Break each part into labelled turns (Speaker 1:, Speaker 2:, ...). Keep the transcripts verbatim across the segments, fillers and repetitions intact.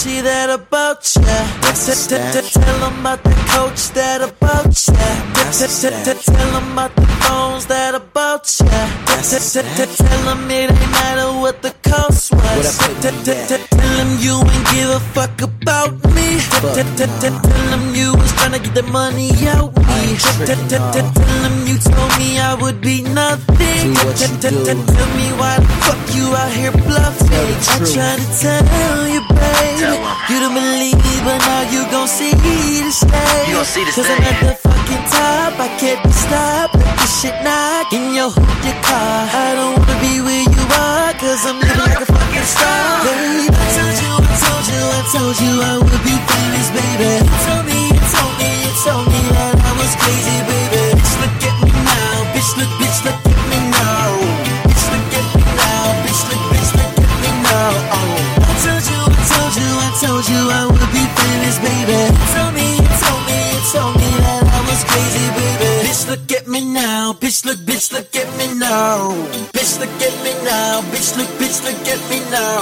Speaker 1: see that about ya. Tell them about the coach that about ya. Tell them about the phones that about ya. Tell them it ain't matter what the cost was. Tell them you ain't give a fuck about me. Tell them you was tryna get the money out me. Tell them you told me I would be nothing. Tell me why the fuck you out here bluffing. I tried to tell you, babe, you don't believe, but now you gon' see the stage. Cause I'm at the fucking top, I can't be stopped. Let this shit knock in your hood, your car. I don't wanna be where you are, cause I'm living like a fucking star. Babe, I told you, I told you, I told you I would be famous, baby. You told me, you told me, you told me that I was crazy, baby. Bitch, look at me now, bitch, look, bitch, look at me now. Bitch, look at me now, bitch, look, bitch, look at me now. Oh, I told you, I told you, I told you I would be famous, baby. You told me, you told me, you told me that I was crazy, baby. Bitch, look at me now, bitch, look, bitch, look at me now. Bitch, look at me now, bitch, look, bitch, look at me now.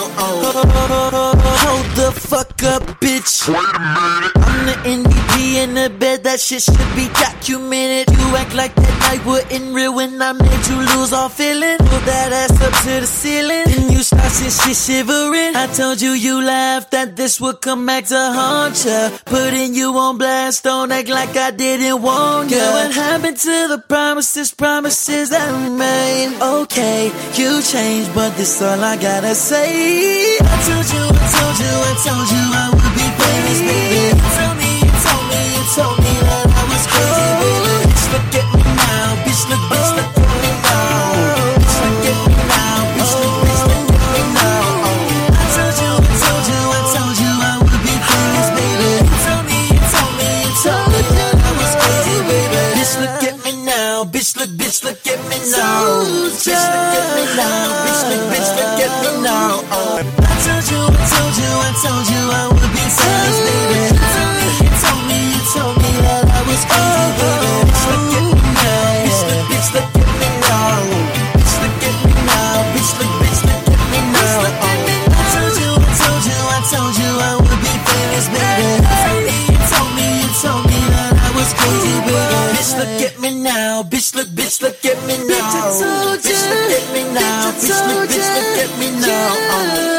Speaker 1: Oh, hold the fuck up, bitch. Wait a minute. I'm the N D P in the bed, that shit should be documented. You act like that night wasn't real when I made you lose all feeling. Pull that ass up to the ceiling, then you start this shit shivering. I told you you laughed that this would come back to haunt ya. Putting you on blast, don't act like I didn't warn ya. Girl, what happened to the promises, promises that we made? Okay, you changed, but this all I gotta say. I told you, I told you, I told you I would be famous, baby. You told me, you told me, you told me that I was crazy, baby. Bitch, look at me now, bitch, look, bitch, look at me now. Bitch, look at me now, bitch, look, bitch, look at me now. I told you, I told you, I told you I would be famous, baby. You told me, you told me, you told me that I was crazy, baby. Bitch, look at me now, bitch, look, bitch, look at me now. Bitch, look at me now, bitch, look, bitch, look at me now. I told you, I told you, I told you I would be famous, baby. You told me, you told me, you told me that I was crazy, baby. Bitch, look at me now, bitch, look, bitch, look at me now. Bitch, look at me now, bitch, look, bitch, look at me now. I told you, I told you, I told you I would be famous, baby. You told me, you told me, you told me that I was crazy, baby. Bitch, look at me now, bitch, look, bitch, look at me now. Bitch, look at me now, bitch, look, bitch, look at me now.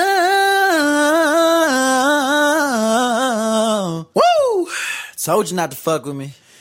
Speaker 1: Woo! Told you not to fuck with me.